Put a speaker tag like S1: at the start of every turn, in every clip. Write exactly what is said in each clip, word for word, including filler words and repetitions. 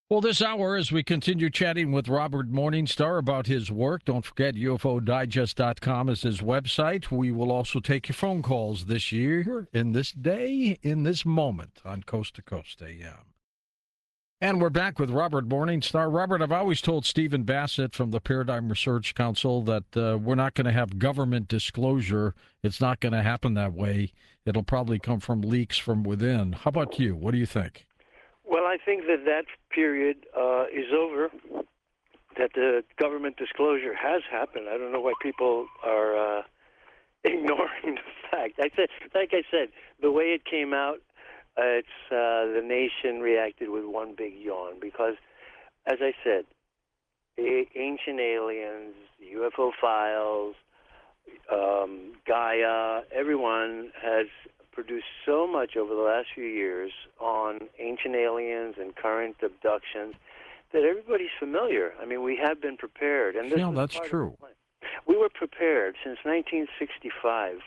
S1: Well, this hour, as we continue chatting with Robert Morningstar about his work, don't forget U F O Digest dot com is his website. We will also take your phone calls this year, in this day, in this moment on Coast to Coast A M. And we're back with Robert Morningstar. Robert, I've always told Stephen Bassett from the Paradigm Research Council that uh, we're not going to have government disclosure. It's not going to happen that way. It'll probably come from leaks from within. How about you? What do you think?
S2: Well, I think that that period uh, is over, that the government disclosure has happened. I don't know why people are uh, ignoring the fact. I said, like I said, the way it came out, uh, it's uh, the nation reacted with one big yawn because, as I said, a- ancient aliens, U F O files, um, Gaia, everyone has produced so much over the last few years on ancient aliens and current abductions that everybody's familiar. I mean, we have been prepared. And this
S1: Yeah,
S2: was
S1: that's
S2: part
S1: true.
S2: Of the plan. We were prepared since nineteen sixty-five.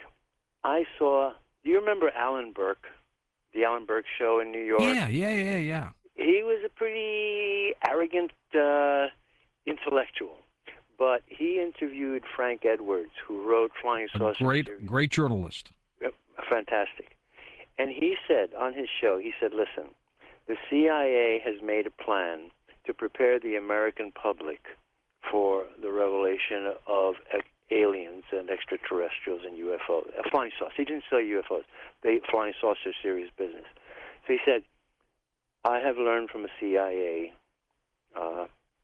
S2: I saw, do you remember Alan Burke, the Alan Burke show in New York?
S1: Yeah, yeah, yeah, yeah.
S2: He was a pretty arrogant uh, intellectual. But he interviewed Frank Edwards, who wrote Flying
S1: A
S2: Saucer
S1: great,
S2: series.
S1: great journalist.
S2: Fantastic. And he said on his show, he said, listen, the C I A has made a plan to prepare the American public for the revelation of aliens and extraterrestrials and U F Os, uh, flying saucers. He didn't say U F Os, they flying saucer series business. So he said, I have learned from a C I A uh,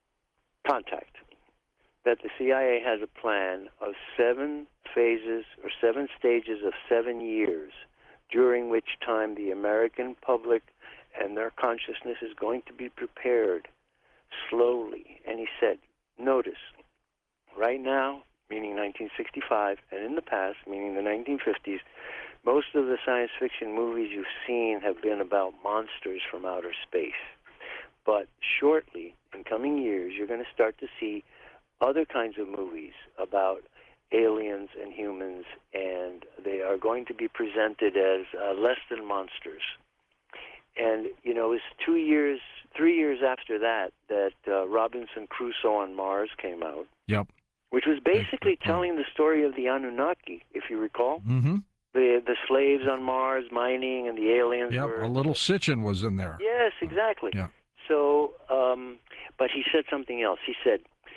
S2: contact that the C I A has a plan of seven phases or seven stages of seven years during which time the American public and their consciousness is going to be prepared slowly. And he said, notice, right now, meaning nineteen sixty-five, and in the past, meaning the nineteen fifties, most of the science fiction movies you've seen have been about monsters from outer space. But shortly, in coming years, you're going to start to see other kinds of movies about aliens and humans, and they are going to be presented as uh, less than monsters. And, you know, it was two years, three years after that, that uh, Robinson Crusoe on Mars came out.
S1: Yep.
S2: Which was basically telling the story of the Anunnaki, if you recall.
S1: Mm-hmm.
S2: The the slaves on Mars mining and the aliens
S1: Yep,
S2: were...
S1: a little Sitchin was in there.
S2: Yes, exactly.
S1: Yeah.
S2: So, um, but he said something else. He said,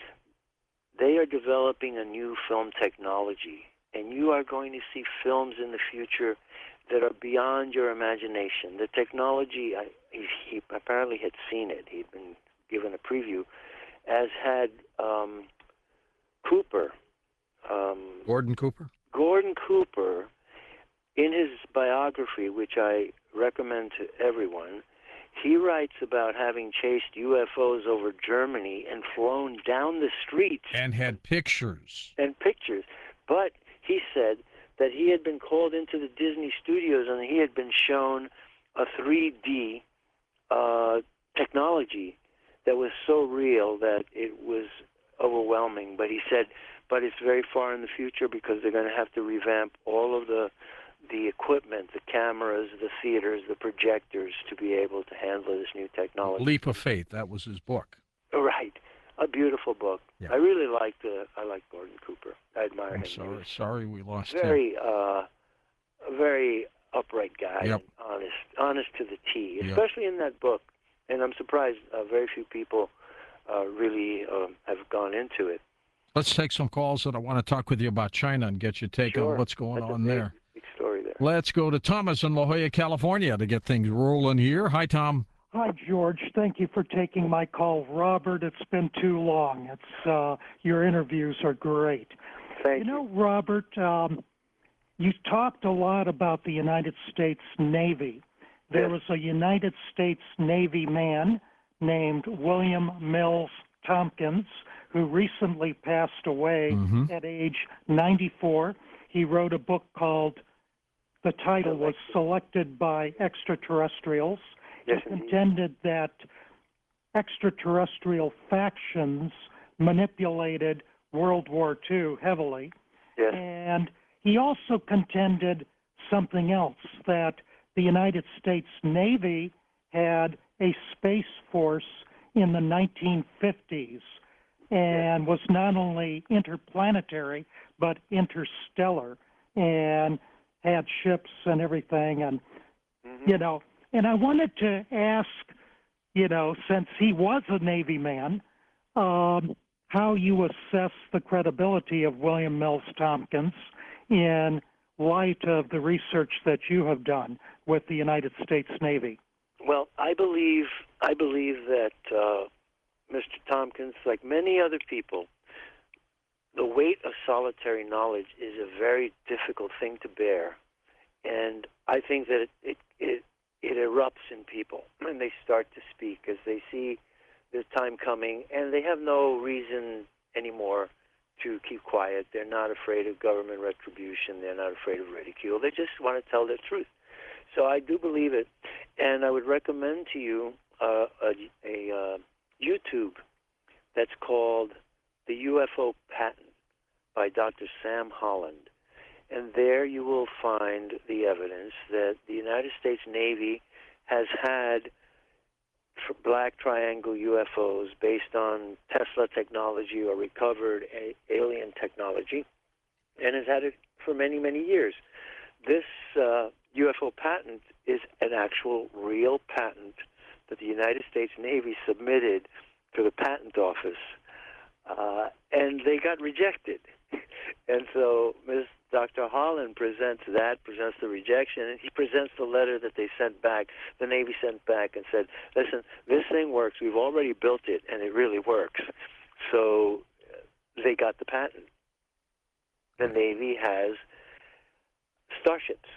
S2: they are developing a new film technology, and you are going to see films in the future that are beyond your imagination. The technology, I, he, he apparently had seen it. He'd been given a preview, as had um, Cooper. Um,
S1: Gordon Cooper?
S2: Gordon Cooper, in his biography, which I recommend to everyone, he writes about having chased U F Os over Germany and flown down the streets.
S1: And had pictures.
S2: And pictures. But he said that he had been called into the Disney studios and he had been shown a three D uh, technology that was so real that it was overwhelming. But he said, but it's very far in the future because they're going to have to revamp all of the the equipment, the cameras, the theaters, the projectors to be able to handle this new technology.
S1: Leap of Faith, that was his book.
S2: Right. A beautiful book.
S1: Yeah.
S2: I really liked uh, I like Gordon Cooper. I admire
S1: I'm
S2: him.
S1: sorry, sorry we lost
S2: very,
S1: him.
S2: uh, a very upright guy,
S1: Yep.
S2: and honest, honest to the T,
S1: Yep.
S2: especially in that book. And I'm surprised uh, very few people uh, really um, have gone into it.
S1: Let's take some calls, and I want to talk with you about China and get your take
S2: Sure.
S1: on what's going
S2: That's
S1: on
S2: a big,
S1: there.
S2: big story there.
S1: Let's go to Thomas in La Jolla, California to get things rolling here. Hi, Tom.
S3: Hi, George. Thank you for taking my call. Robert, it's been too long. It's uh, your interviews are great.
S2: Thank
S3: you. know, Robert, um, you talked a lot about the United States Navy. There
S2: Yes.
S3: was a United States Navy man named William Mills Tompkins who recently passed away
S1: Mhm.
S3: at age ninety-four. He wrote a book called, the title was Selected by Extraterrestrials.
S2: Yes,
S3: He
S2: indeed.
S3: contended that extraterrestrial factions manipulated World War Two heavily.
S2: Yes.
S3: And he also contended something else, that the United States Navy had a Space Force in the nineteen fifties and was not only interplanetary but interstellar and had ships and everything. And, mm-hmm. you know, and I wanted to ask, you know, since he was a Navy man, um, how you assess the credibility of William Mills Tompkins in light of the research that you have done with the United States Navy.
S2: Well, I believe I believe that uh, Mister Tompkins, like many other people, the weight of solitary knowledge is a very difficult thing to bear, and I think that it it it, it erupts in people when they start to speak, as they see there's time coming, and they have no reason anymore to keep quiet. They're not afraid of government retribution. They're not afraid of ridicule. They just want to tell their truth. So I do believe it, and I would recommend to you uh, a, a uh, YouTube that's called The U F O Patent by Doctor Sam Holland. And there you will find the evidence that the United States Navy has had for black triangle U F Os based on Tesla technology or recovered a- alien technology, and has had it for many, many years. This uh, U F O patent is an actual real patent that the United States Navy submitted to the patent office, uh, and they got rejected. And so Miz Doctor Holland presents that, presents the rejection, and he presents the letter that they sent back, the Navy sent back and said, listen, this thing works. We've already built it, and it really works. So they got the patent. The Navy has starships.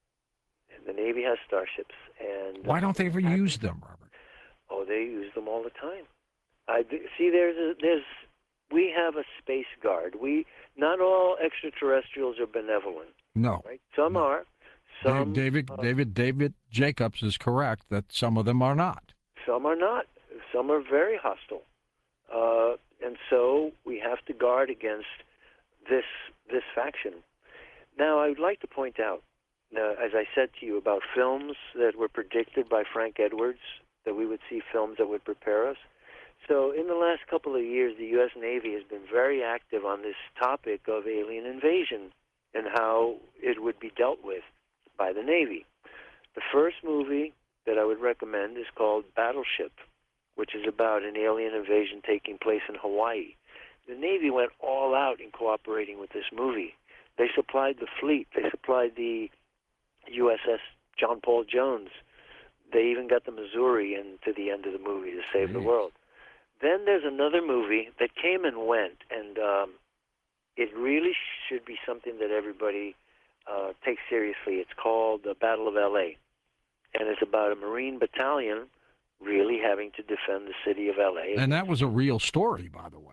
S2: The Navy has starships. And
S1: why don't they ever use them, Robert?
S2: Oh, they use them all the time. I do, see, there's a, there's we have a space guard. We not all extraterrestrials are benevolent.
S1: No,
S2: right? Some
S1: no.
S2: are. Some
S1: David
S2: uh,
S1: David David Jacobs is correct that some of them are not.
S2: Some are not. Some are very hostile, uh, and so we have to guard against this this faction. Now, I would like to point out, uh, as I said to you, about films that were predicted by Frank Edwards, that we would see films that would prepare us. So in the last couple of years, the U S Navy has been very active on this topic of alien invasion and how it would be dealt with by the Navy. The first movie that I would recommend is called Battleship, which is about an alien invasion taking place in Hawaii. The Navy went all out in cooperating with this movie. They supplied the fleet. They supplied the U S S John Paul Jones. They even got the Missouri into the end of the movie to save
S1: Jeez.
S2: the world. Then there's another movie that came and went, and um, it really should be something that everybody uh, takes seriously. It's called The Battle of L A, and it's about a Marine battalion really having to defend the city of L A.
S1: And that was a real story, by the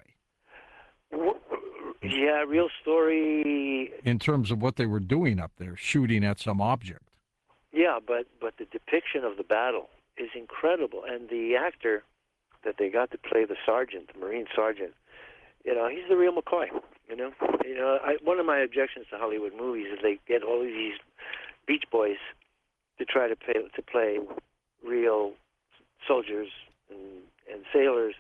S1: way.
S2: Yeah, real story.
S1: In terms of what they were doing up there, shooting at some object.
S2: Yeah, but, but the depiction of the battle is incredible, and the actor that they got to play the sergeant, the Marine sergeant, you know, he's the real McCoy. You know, you know. I, one of my objections to Hollywood movies is they get all of these Beach Boys to try to play to play real soldiers and, and sailors,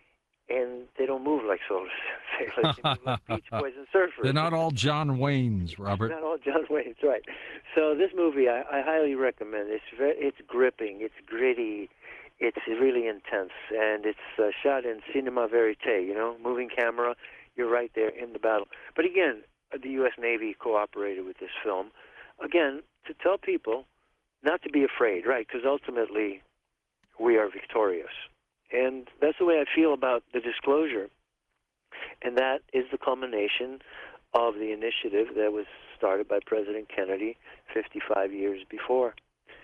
S2: and they don't move like soldiers and sailors. They move like Beach Boys and surfers.
S1: They're not all John Waynes, Robert.
S2: Not all John Wayne's, right? So this movie, I, I highly recommend. It's very, it's gripping, it's gritty. It's really intense, and it's uh, shot in cinema verite, you know, moving camera. You're right there in the battle. But again, the U S Navy cooperated with this film, again, to tell people not to be afraid, right, because ultimately we are victorious. And that's the way I feel about the disclosure, and that is the culmination of the initiative that was started by President Kennedy fifty-five years before.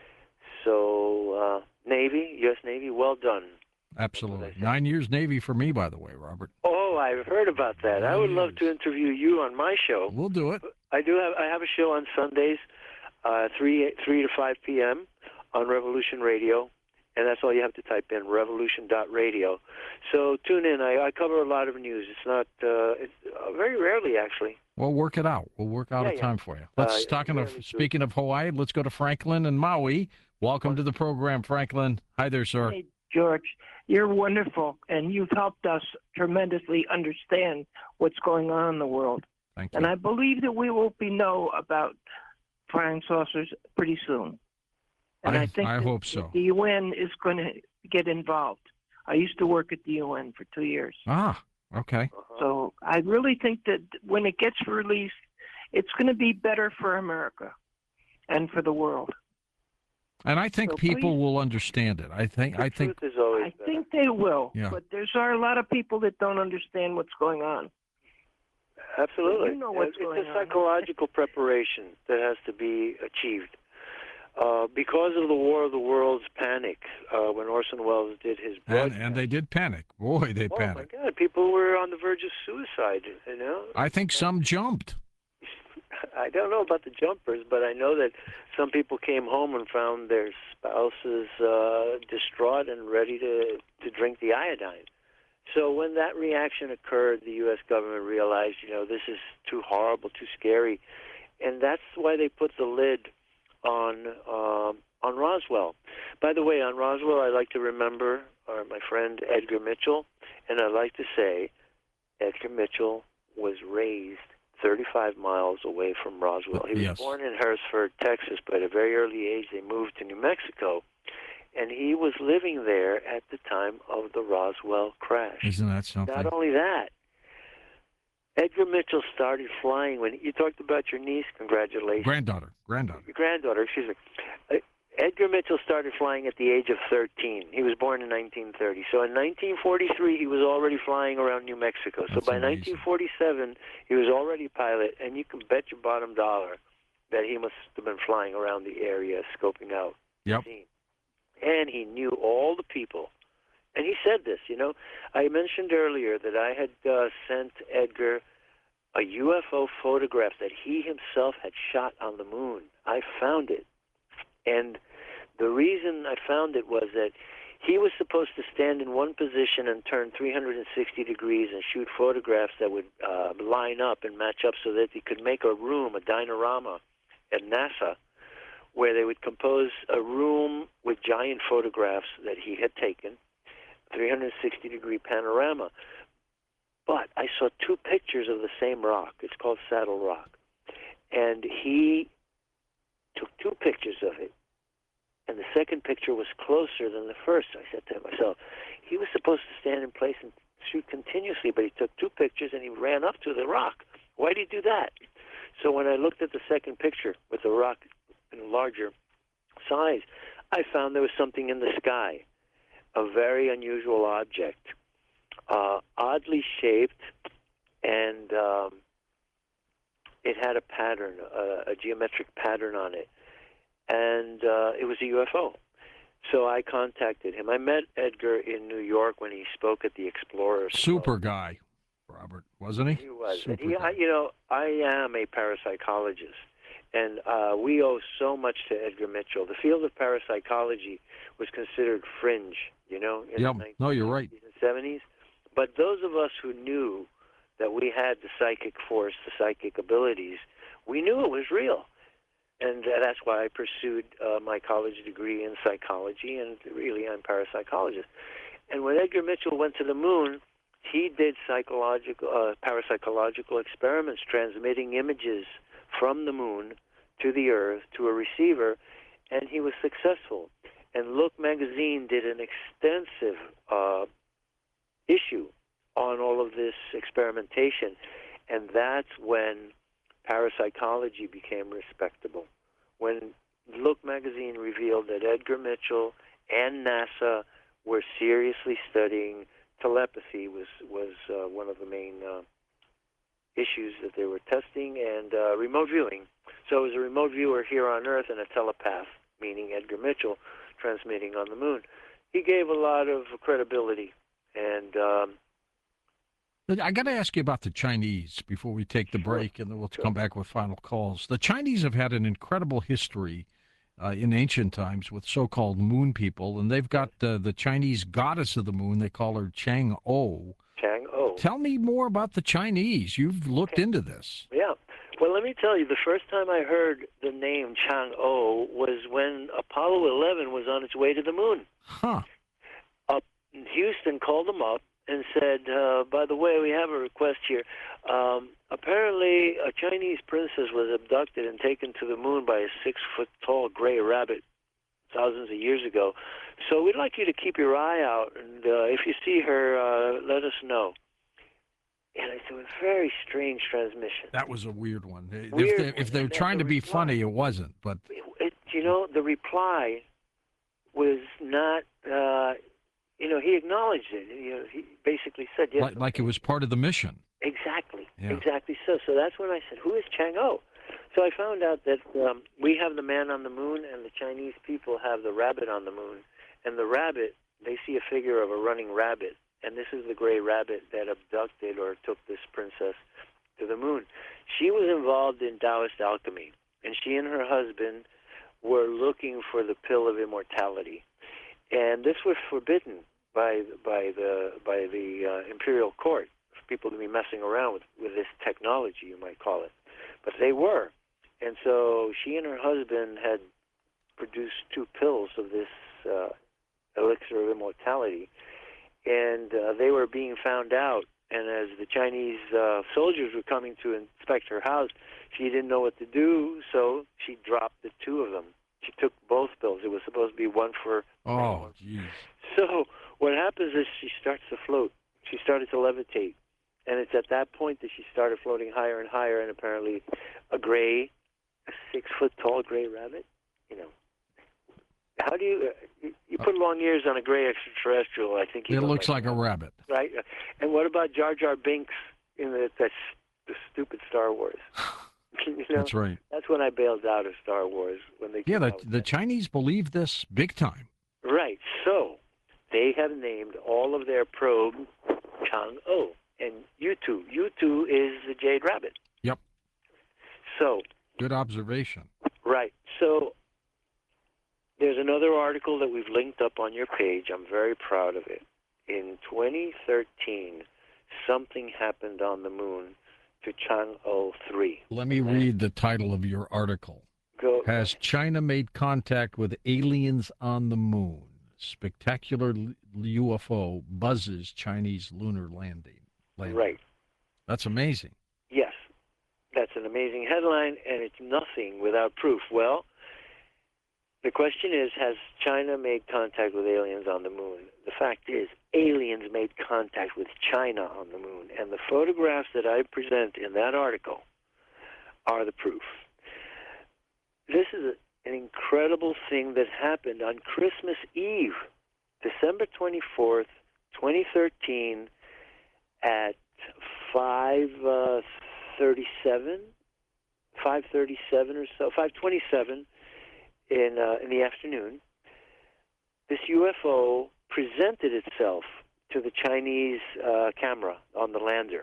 S2: So, uh, Navy, U S Navy, well done.
S1: Absolutely. Nine years Navy for me, by the way, Robert.
S2: Oh, I've heard about that.
S1: Nine
S2: I would
S1: years.
S2: love to interview you on my show.
S1: We'll do it.
S2: I do have. I have a show on Sundays, uh, three three to five p.m. on Revolution Radio, and that's all you have to type in, revolution dot radio. So tune in. I, I cover a lot of news. It's not uh, it's uh, very rarely actually.
S1: We'll work it out. We'll work out
S2: Yeah,
S1: a
S2: yeah.
S1: time for you. Let's
S2: Uh,
S1: talking of
S2: really true.
S1: speaking of Hawaii. Let's go to Franklin and Maui. Welcome to the program, Franklin. Hi there, sir.
S4: Hey, George. You're wonderful, and you've helped us tremendously understand what's going on in the world.
S1: Thank
S4: And
S1: you.
S4: I believe that we will be know about flying saucers pretty soon. And
S1: I-
S4: I, think
S1: I
S4: that
S1: hope so.
S4: the U N is going to get involved. I used to work at the U N for two years.
S1: Ah, okay.
S2: Uh-huh.
S4: So I really think that when it gets released, it's going to be better for America and for the world.
S1: And I think
S4: So
S1: people
S4: please-
S1: will understand it. I think.
S2: The
S1: I think.
S2: truth is always
S4: I
S2: better.
S4: think they will,
S1: Yeah.
S4: but there's are a lot of people that don't understand what's going on.
S2: Absolutely.
S4: You know what's
S2: it's
S4: going
S2: a
S4: on.
S2: psychological preparation that has to be achieved. Uh, because of the War of the Worlds panic, uh, when Orson Welles did his
S1: And,
S2: broadcast,
S1: and they did panic. Boy, they
S2: oh
S1: panicked.
S2: my God, people were on the verge of suicide. You know,
S1: I think some jumped.
S2: I don't know about the jumpers, but I know that some people came home and found their spouses uh, distraught and ready to, to drink the iodine. So when that reaction occurred, the U S government realized, you know, this is too horrible, too scary, and that's why they put the lid on um, on Roswell. By the way, on Roswell, I like to remember uh, my friend Edgar Mitchell, and I like to say Edgar Mitchell was raised thirty-five miles away from Roswell. He was
S1: Yes.
S2: born in Harrisburg, Texas, but at a very early age they moved to New Mexico, and he was living there at the time of the Roswell crash.
S1: Isn't that something?
S2: Not only that, Edgar Mitchell started flying when you talked about your niece. Congratulations.
S1: Granddaughter. Granddaughter.
S2: Your granddaughter, excuse me. Uh, Edgar Mitchell started flying at the age of thirteen. He was born in nineteen thirty. So in nineteen forty-three, he was already flying around New Mexico. So
S1: That's
S2: by
S1: amazing.
S2: nineteen forty-seven, he was already a pilot, and you can bet your bottom dollar that he must have been flying around the area, scoping out
S1: Yep.
S2: the scene. And he knew all the people. And he said this, you know, I mentioned earlier that I had uh, sent Edgar a U F O photograph that he himself had shot on the moon. I found it. And the reason I found it was that he was supposed to stand in one position and turn three hundred sixty degrees and shoot photographs that would uh, line up and match up so that he could make a room, a dinorama at NASA, where they would compose a room with giant photographs that he had taken, three hundred sixty degree panorama. But I saw two pictures of the same rock. It's called Saddle Rock. And he took two pictures of it, and the second picture was closer than the first. I said to myself, he was supposed to stand in place and shoot continuously, but he took two pictures and he ran up to the rock. Why did he do that? So when I looked at the second picture with the rock in a larger size, I found there was something in the sky, a very unusual object, uh, oddly shaped, and um, it had a pattern, uh, a geometric pattern on it, and uh, it was a U F O. So I contacted him. I met Edgar in New York when he spoke at the Explorers Club.
S1: Super guy, Robert, wasn't he?
S2: He was. And
S1: Super
S2: he,
S1: guy.
S2: I, you know, I am a parapsychologist, and uh, we owe so much to Edgar Mitchell. The field of parapsychology was considered fringe, you know, in
S1: Yeah,
S2: the nineteen
S1: no, you're right.
S2: sixties and seventies. But those of us who knew that we had the psychic force, the psychic abilities, we knew it was real. And uh, that's why I pursued uh, my college degree in psychology, and really I'm a parapsychologist. And when Edgar Mitchell went to the moon, he did psychological, uh, parapsychological experiments, transmitting images from the moon to the Earth to a receiver, and he was successful. And Look magazine did an extensive uh, issue on all of this experimentation, and that's when parapsychology became respectable. When Look magazine revealed that Edgar Mitchell and NASA were seriously studying telepathy, was was uh, one of the main uh, issues that they were testing, and uh, remote viewing. So it was a remote viewer here on Earth and a telepath, meaning Edgar Mitchell, transmitting on the moon. He gave a lot of credibility, and um,
S1: I got to ask you about the Chinese before we take the
S2: Sure.
S1: break, and then we'll
S2: Sure.
S1: come back with final calls. The Chinese have had an incredible history uh, in ancient times with so-called moon people, and they've got uh, the Chinese goddess of the moon. They call her Chang'o.
S2: Chang'o.
S1: Tell me more about the Chinese. You've looked
S2: Okay.
S1: into this.
S2: Yeah. Well, let me tell you, the first time I heard the name Chang'o was when Apollo eleven was on its way to the moon.
S1: Huh.
S2: Houston called them up and said, uh, by the way, we have a request here. Um, apparently, a Chinese princess was abducted and taken to the moon by a six-foot-tall gray rabbit thousands of years ago. So we'd like you to keep your eye out, and uh, if you see her, uh, let us know. And it's a very strange transmission.
S1: That was a weird one. If
S2: Weird
S1: they,
S2: one.
S1: if they're
S2: And
S1: trying
S2: the
S1: to be
S2: reply-
S1: funny, it wasn't. But
S2: It, it, you know, the reply was not, uh, you know, he acknowledged it. You know, he basically said, yes.
S1: like, like it was part of the mission.
S2: Exactly,
S1: Yeah.
S2: exactly so. So that's when I said, who is Chang'o? So I found out that um, we have the man on the moon, and the Chinese people have the rabbit on the moon. And the rabbit, they see a figure of a running rabbit, and this is the gray rabbit that abducted or took this princess to the moon. She was involved in Taoist alchemy, and she and her husband were looking for the pill of immortality. And this was forbidden by by the by the uh, imperial court for people to be messing around with, with this technology, you might call it. But they were. And so she and her husband had produced two pills of this uh, elixir of immortality, and uh, they were being found out. And as the Chinese uh, soldiers were coming to inspect her house, she didn't know what to do, so she dropped the two of them. She took both pills. It was supposed to be one for
S1: Oh, jeez.
S2: So what happens is she starts to float. She started to levitate. And it's at that point that she started floating higher and higher, and apparently a gray, a six-foot-tall gray rabbit, you know. How do you, uh, you, you put long ears on a gray extraterrestrial, I think you
S1: It
S2: know,
S1: looks like a rabbit.
S2: right? And what about Jar Jar Binks in the, that the stupid Star Wars? you know,
S1: That's right.
S2: That's when I bailed out of Star Wars, when they
S1: Yeah,
S2: came
S1: the,
S2: out with
S1: the
S2: that.
S1: Chinese believe this big time.
S2: Right. So they have named all of their probe Chang'o. And U two. U two is the jade rabbit.
S1: Yep.
S2: So,
S1: Good observation.
S2: right. So there's another article that we've linked up on your page. I'm very proud of it. In twenty thirteen, something happened on the moon to Chang'o three.
S1: Let me read the title of your article.
S2: Go.
S1: Has China made contact with aliens on the moon? Spectacular U F O buzzes Chinese lunar landing. landing.
S2: Right.
S1: That's amazing.
S2: Yes. That's an amazing headline, and it's nothing without proof. Well, the question is, has China made contact with aliens on the moon? The fact is, aliens made contact with China on the moon, and the photographs that I present in that article are the proof. This is a, an incredible thing that happened on Christmas Eve, December twenty-fourth, twenty thirteen, at five thirty-seven, five thirty-seven or so, five twenty-seven in uh, in the afternoon. This U F O presented itself to the Chinese uh, camera on the lander.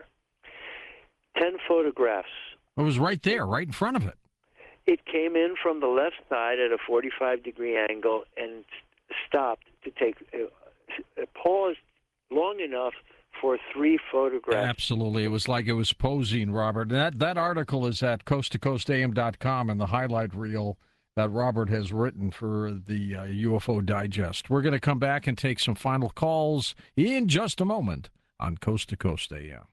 S2: Ten photographs.
S1: It was right there, right in front of it.
S2: It came in from the left side at a forty-five degree angle and stopped to take, uh, paused long enough for three photographs.
S1: Absolutely. It was like it was posing, Robert. And that, that article is at coast to coast A M dot com and the highlight reel that Robert has written for the uh, U F O Digest. We're going to come back and take some final calls in just a moment on Coast to Coast A M.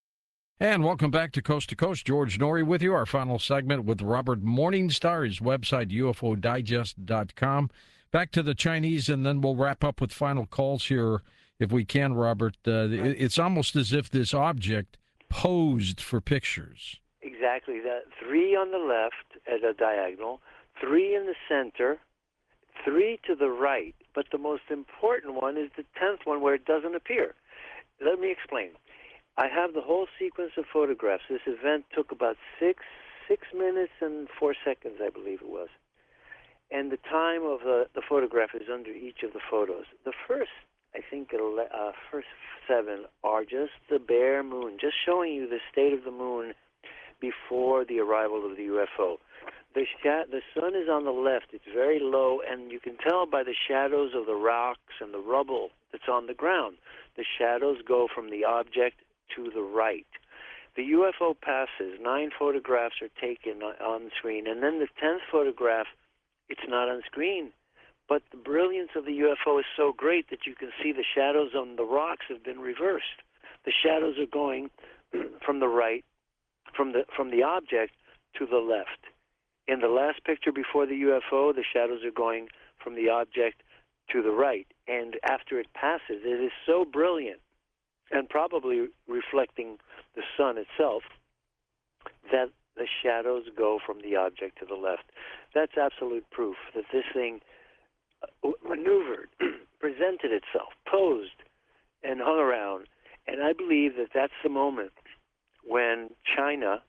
S1: And welcome back to Coast to Coast. George Norrie with you. Our final segment with Robert Morningstar, his website, U F O digest dot com. Back to the Chinese, and then we'll wrap up with final calls here if we can, Robert. Uh, it, it's almost as if this object posed for pictures.
S2: Exactly. That three on the left at a diagonal, three in the center, three to the right. But the most important one is the tenth one where it doesn't appear. Let me explain. I have the whole sequence of photographs. This event took about six six minutes and four seconds, I believe it was. And the time of the, the photograph is under each of the photos. The first, I think, uh, first seven are just the bare moon, just showing you the state of the moon before the arrival of the U F O. The, sh- the sun is on the left. It's very low, and you can tell by the shadows of the rocks and the rubble that's on the ground. The shadows go from the object to the right. The U F O passes. Nine photographs are taken on screen, and then the tenth photograph, it's not on screen, But the brilliance of the U F O is so great that you can see the shadows on the rocks have been reversed. The shadows are going from the right, from the from the object to the left. In the last picture before the U F O, the shadows are going from the object to the right. And after it passes, it is so brilliant and probably reflecting the sun itself that the shadows go from the object to the left. That's absolute proof that this thing maneuvered, presented itself, posed, and hung around. And I believe that that's the moment when China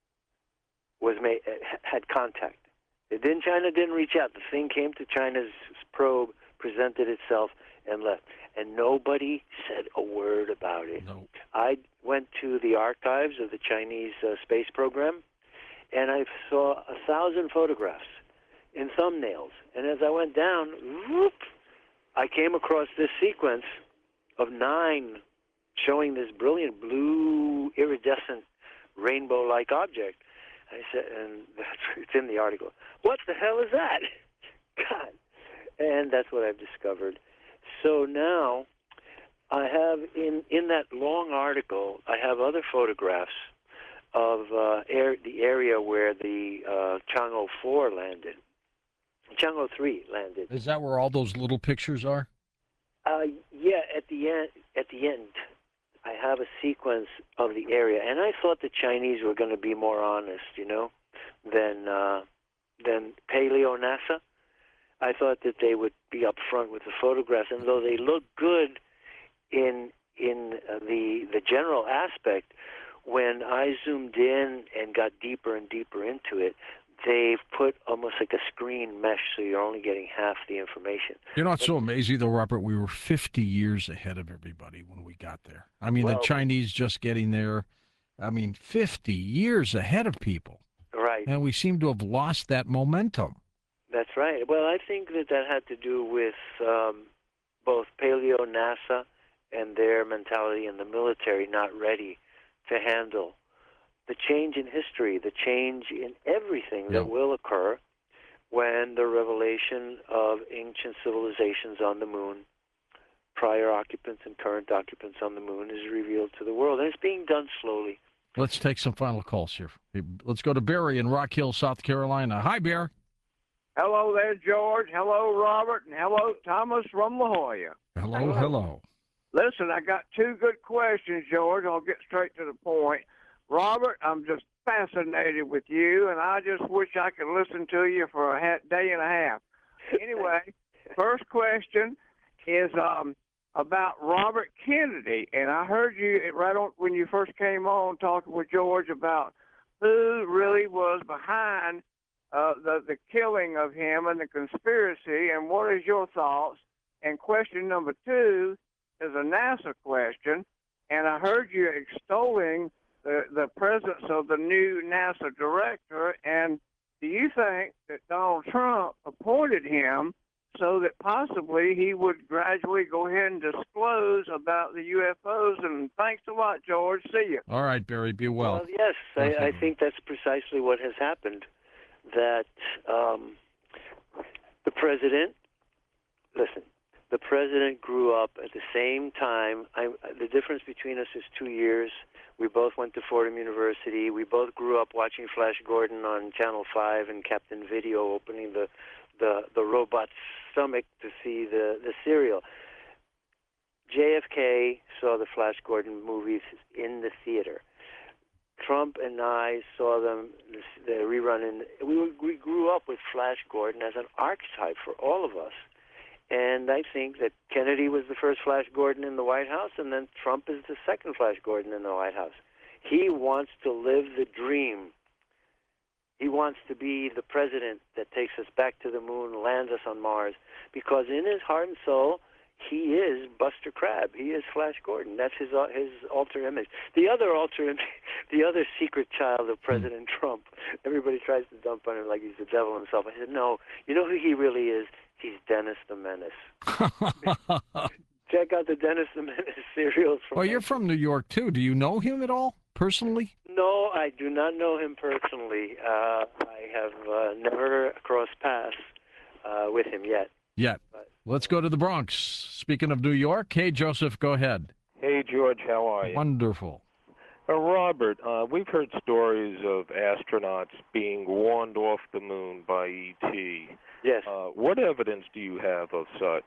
S2: was made, had contact. It didn't, China didn't reach out. The thing came to China's probe, presented itself, and left. And nobody said a word about it.
S1: No.
S2: I went to the archives of the Chinese uh, space program, and I saw a thousand photographs in thumbnails. And as I went down, whoop, I came across this sequence of nine showing this brilliant blue iridescent rainbow-like object. I said, and that's, it's in the article. What the hell is that? God. And that's what I've discovered. So now I have, in, in that long article, I have other photographs of uh, air, the area where the uh, Chang'e four landed. Chang'e three landed.
S1: Is that where all those little pictures are?
S2: Uh, yeah, at the end, at the end, I have a sequence of the area, and I thought the Chinese were going to be more honest, you know, than uh, than Paleo NASA. I thought that they would be upfront with the photographs, and though they look good in in uh, the the general aspect, when I zoomed in and got deeper and deeper into it, they've put almost like a screen mesh, so you're only getting half the information.
S1: You know, it's so amazing, though, Robert. We were fifty years ahead of everybody when we got there. I mean,
S2: Well,
S1: the Chinese just getting there, I mean, fifty years ahead of people.
S2: Right.
S1: And we seem to have lost that momentum.
S2: That's right. Well, I think that that had to do with um, both Paleo, NASA, and their mentality in the military not ready to handle the change in history, the change in everything
S1: Yeah.
S2: that will occur when the revelation of ancient civilizations on the moon, prior occupants and current occupants on the moon, is revealed to the world. And it's being done slowly.
S1: Let's take some final calls here. Let's go to Barry in Rock Hill, South Carolina. Hi, Bear.
S5: Hello there, George. Hello, Robert. And hello, Thomas from La Jolla.
S1: Hello, hello.
S5: Listen, I got two good questions, George. I'll get straight to the point. Robert, I'm just fascinated with you, and I just wish I could listen to you for a ha- day and a half. Anyway, first question is um, about Robert Kennedy, and I heard you right on when you first came on talking with George about who really was behind uh, the the killing of him and the conspiracy, and what is your thoughts? And question number two is a NASA question, and I heard you extolling the, the presence of the new NASA director, and do you think that Donald Trump appointed him so that possibly he would gradually go ahead and disclose about the U F Os? And thanks a lot, George. See you.
S1: All right, Barry, be well.
S2: Well, yes, I, I think that's precisely what has happened, that um, the president, listen, the president grew up at the same time. I, the difference between us is two years. We both went to Fordham University. We both grew up watching Flash Gordon on Channel five and Captain Video opening the, the, the robot's stomach to see the, the cereal. J F K saw the Flash Gordon movies in the theater. Trump and I saw them, the rerun, in, we, we grew up with Flash Gordon as an archetype for all of us. And I think that Kennedy was the first Flash Gordon in the White House, and then Trump is the second Flash Gordon in the White House. He wants to live the dream. He wants to be the president that takes us back to the moon, lands us on Mars, because in his heart and soul, he is Buster Crabbe. He is Flash Gordon. That's his uh, his alter image. The other alter image, the other secret child of President Trump, everybody tries to dump on him like he's the devil himself. I said, no, you know who he really is? He's Dennis the Menace. Check out the Dennis the Menace serials. From
S1: Well, you're from New York, too. Do you know him at all, personally?
S2: No, I do not know him personally. Uh, I have uh, never crossed paths uh, with him yet.
S1: Yet.
S2: But,
S1: Let's go to the Bronx. Speaking of New York, hey, Joseph, go ahead.
S6: Hey, George, how are you?
S1: Wonderful.
S6: Uh, Robert, uh, we've heard stories of astronauts being warned off the moon by E T.
S2: yes.
S6: Uh, what evidence do you have of such?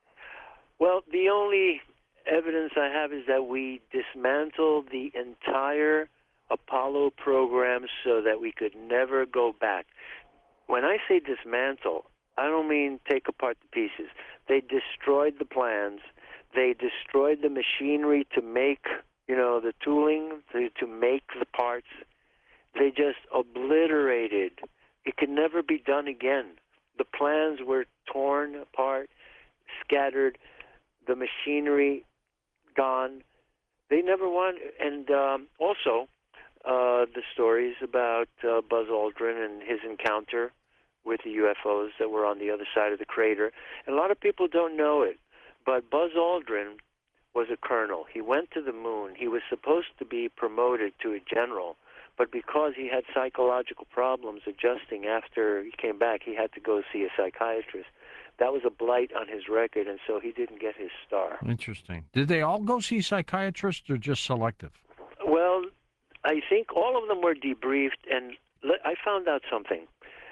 S2: Well, the only evidence I have is that we dismantled the entire Apollo program so that we could never go back. When I say dismantle, I don't mean take apart the pieces. They destroyed the plans. They destroyed the machinery to make, you know, the tooling, to, to make the parts. They just obliterated. It could never be done again. The plans were torn apart, scattered, the machinery gone. They never won. And um, also, uh, the stories about uh, Buzz Aldrin and his encounter with the U F Os that were on the other side of the crater. And a lot of people don't know it, but Buzz Aldrin was a colonel. He went to the moon. He was supposed to be promoted to a general, but because he had psychological problems adjusting after he came back, he had to go see a psychiatrist. That was a blight on his record, and so he didn't get his star.
S1: Interesting. Did they all go see psychiatrists or just selective?
S2: Well, I think all of them were debriefed, and le- I found out something.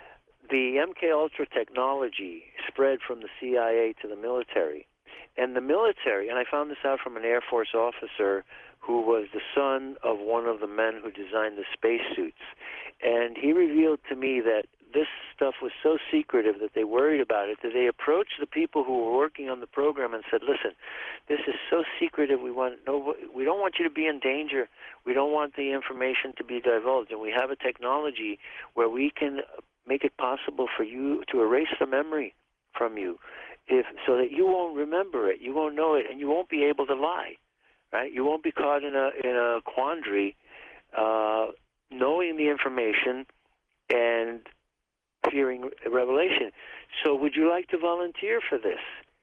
S2: The M K Ultra technology spread from the C I A to the military. And the military, and I found this out from an Air Force officer who was the son of one of the men who designed the spacesuits. And he revealed to me that this stuff was so secretive that they worried about it, that they approached the people who were working on the program and said, listen, this is so secretive, we want no, we don't want you to be in danger. We don't want the information to be divulged. And we have a technology where we can make it possible for you to erase the memory from you, if so that you won't remember it, you won't know it, and you won't be able to lie, right? You won't be caught in a in a quandary, uh, knowing the information and fearing revelation. So would you like to volunteer for this?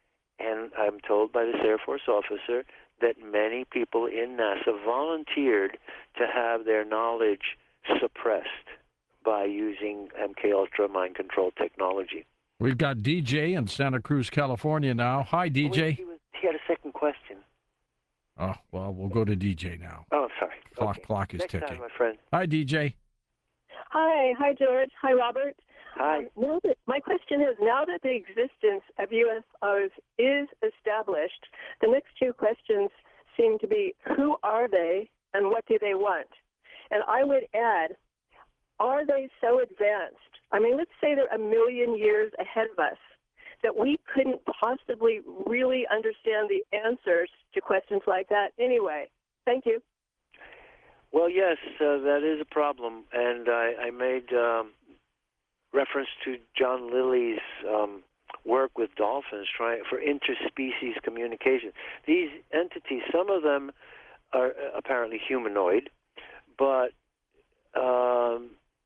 S2: And I'm told by this Air Force officer that many people in NASA volunteered to have their knowledge suppressed by using M K Ultra mind control technology.
S1: We've got D J in Santa Cruz, California now. Hi, D J.
S2: Wait, he, was, he had a second question.
S1: Oh, well, we'll go to D J now.
S2: Oh, sorry.
S1: Clock,
S2: Okay.
S1: clock is
S2: Next
S1: ticking.
S2: time, my friend.
S1: Hi, D J.
S7: Hi, hi, George. Hi, Robert.
S2: Hi.
S7: Um, now that, my question is, now that the existence of U F Os is established, the next two questions seem to be, who are they and what do they want? And I would add, are they so advanced? I mean, let's say they're a million years ahead of us, that we couldn't possibly really understand the answers to questions like that anyway. Thank you.
S2: Well, yes, uh, that is a problem, and I, I made um, reference to John Lilly's um, work with dolphins trying for interspecies communication. These entities, some of them are apparently humanoid, but um,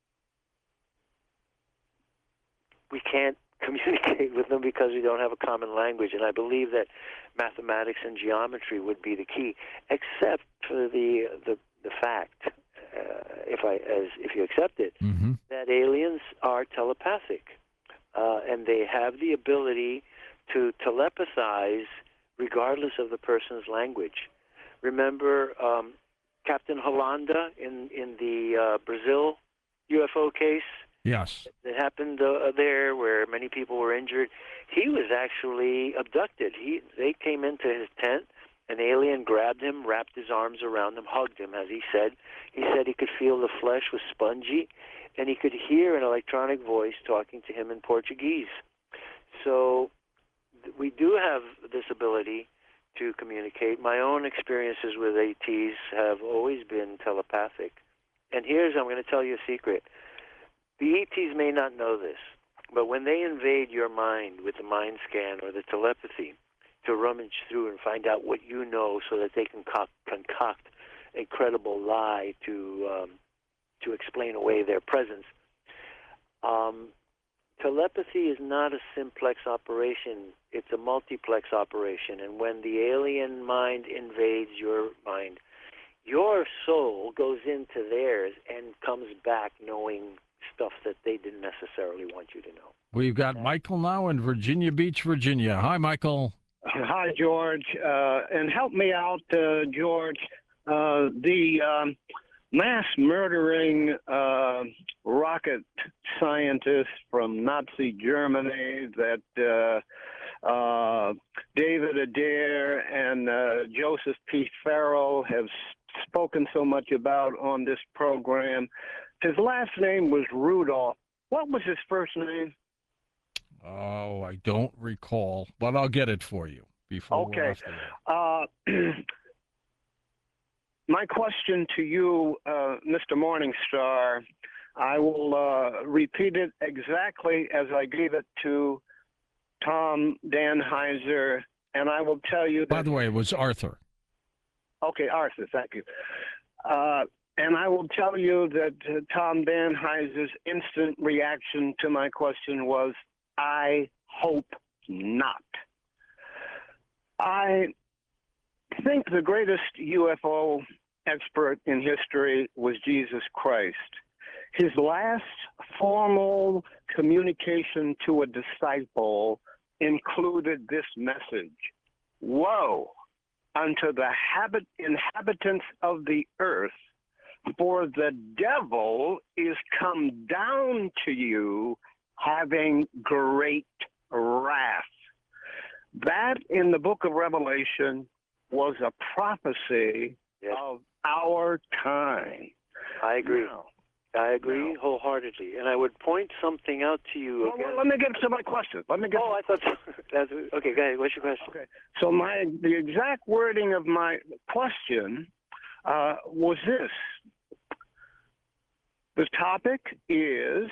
S2: we can't communicate with them because we don't have a common language, and I believe that mathematics and geometry would be the key, except for the the, the fact, uh, if I as if you accept it,
S1: Mm-hmm.
S2: that aliens are telepathic, uh, and they have the ability to telepathize regardless of the person's language. Remember um, Captain Hollanda in in the uh, Brazil U F O case?
S1: Yes.
S2: That happened uh, there, where many people were injured. He was actually abducted. He they came into his tent. An alien grabbed him, wrapped his arms around him, hugged him, as he said. He said he could feel the flesh was spongy, and he could hear an electronic voice talking to him in Portuguese. So we do have this ability to communicate. My own experiences with A Ts have always been telepathic. And here's, I'm going to tell you a secret. The E Ts may not know this, but when they invade your mind with the mind scan or the telepathy to rummage through and find out what you know so that they can co- concoct a credible lie to um, to explain away their presence, um, telepathy is not a simplex operation. It's a multiplex operation. And when the alien mind invades your mind, your soul goes into theirs and comes back knowing stuff that they didn't necessarily want you to know.
S1: We've got Michael now in Virginia Beach, Virginia. Hi, Michael.
S8: Hi, George. Uh, and help me out, uh, George. Uh, the um, mass murdering uh, rocket scientist from Nazi Germany that uh, uh, David Adair and uh, Joseph P. Farrell have spoken so much about on this program. His last name was Rudolph. What was his first name?
S1: Oh, I don't recall, but I'll get it for you before.
S8: Okay. Uh, my question to you, uh, Mister Morningstar, I will uh, repeat it exactly as I gave it to Tom Danheiser, and I will tell you that.
S1: By the way, it was Arthur.
S8: Okay, Arthur, thank you. Uh, and I will tell you that uh, Tom Danheiser's instant reaction to my question was, I hope not. I think the greatest U F O expert in history was Jesus Christ. His last formal communication to a disciple included this message: woe unto the habit, inhabitants of the earth, for the devil is come down to you having great wrath. That in the book of Revelation was a prophecy
S2: Yes.
S8: of our time.
S2: I agree.
S8: Now,
S2: I agree
S8: now,
S2: wholeheartedly. And I would point something out to you
S8: well,
S2: again.
S8: well, let me get to my question. Let me get
S2: Oh, I thought that's okay. Go ahead. What's your question?
S8: Okay. So my the exact wording of my question uh, was this. The topic is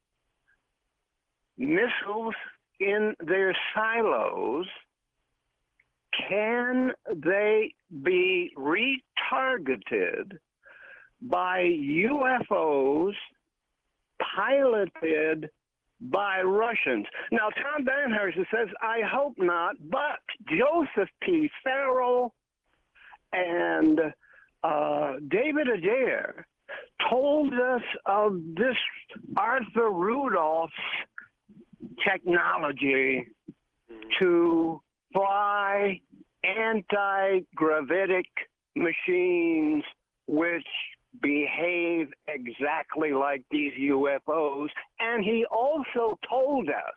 S8: missiles in their silos. Can they be retargeted by U F Os piloted by Russians? Now, Tom Danheiser says, I hope not, but Joseph P. Farrell and uh, David Adair told us of this Arthur Rudolph's technology to fly anti-gravitic machines which behave exactly like these U F Os. And he also told us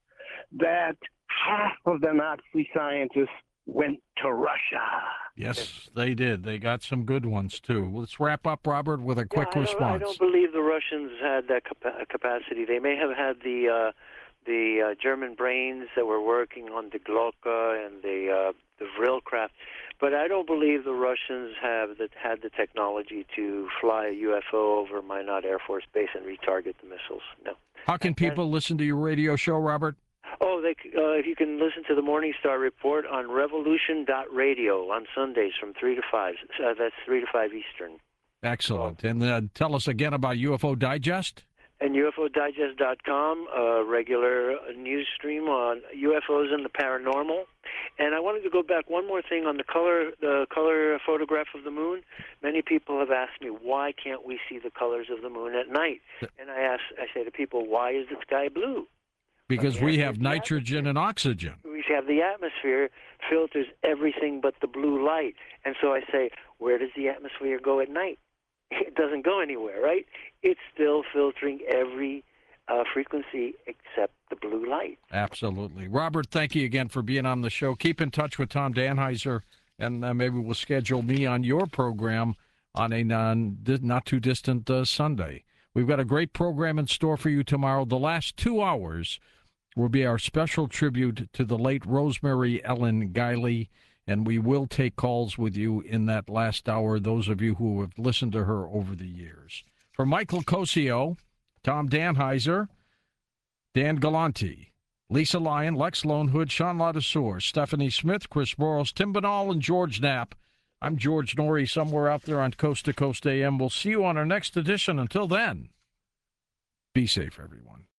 S8: that half of the Nazi scientists went to Russia.
S1: Yes, they did. They got some good ones, too. Let's wrap up, Robert, with a quick
S2: yeah, I don't,
S1: response.
S2: I don't believe the Russians had that capa- capacity. They may have had the uh, the uh, German brains that were working on the Glocke and the uh, the Vril-craft, but I don't believe the Russians have that had the technology to fly a U F O over Minot Air Force Base and retarget the missiles. No.
S1: How can people and, listen to your radio show, Robert?
S2: Oh, they, uh, if you can listen to the Morning Star Report on revolution dot radio on Sundays from three to five. Uh, that's three to five Eastern.
S1: Excellent. And uh, tell us again about U F O Digest.
S2: And U F O digest dot com, a regular news stream on U F Os and the paranormal. And I wanted to go back one more thing on the color, the color photograph of the moon. Many people have asked me, why can't we see the colors of the moon at night? And I ask, I say to people, why is the sky blue?
S1: Because we have nitrogen and oxygen.
S2: We have the atmosphere filters everything but the blue light. And so I say, where does the atmosphere go at night? It doesn't go anywhere, right? It's still filtering every uh, frequency except the blue light.
S1: Absolutely. Robert, thank you again for being on the show. Keep in touch with Tom Danheiser, and uh, maybe we'll schedule me on your program on a non, not too distant uh, Sunday. We've got a great program in store for you tomorrow. The last two hours will be our special tribute to the late Rosemary Ellen Guiley, and we will take calls with you in that last hour, those of you who have listened to her over the years. For Michael Cosio, Tom Danheiser, Dan Galante, Lisa Lyon, Lex Lonehood, Sean Ladouceur, Stephanie Smith, Chris Boros, Tim Banal, and George Knapp, I'm George Norrie, somewhere out there on Coast to Coast A M. We'll see you on our next edition. Until then, be safe, everyone.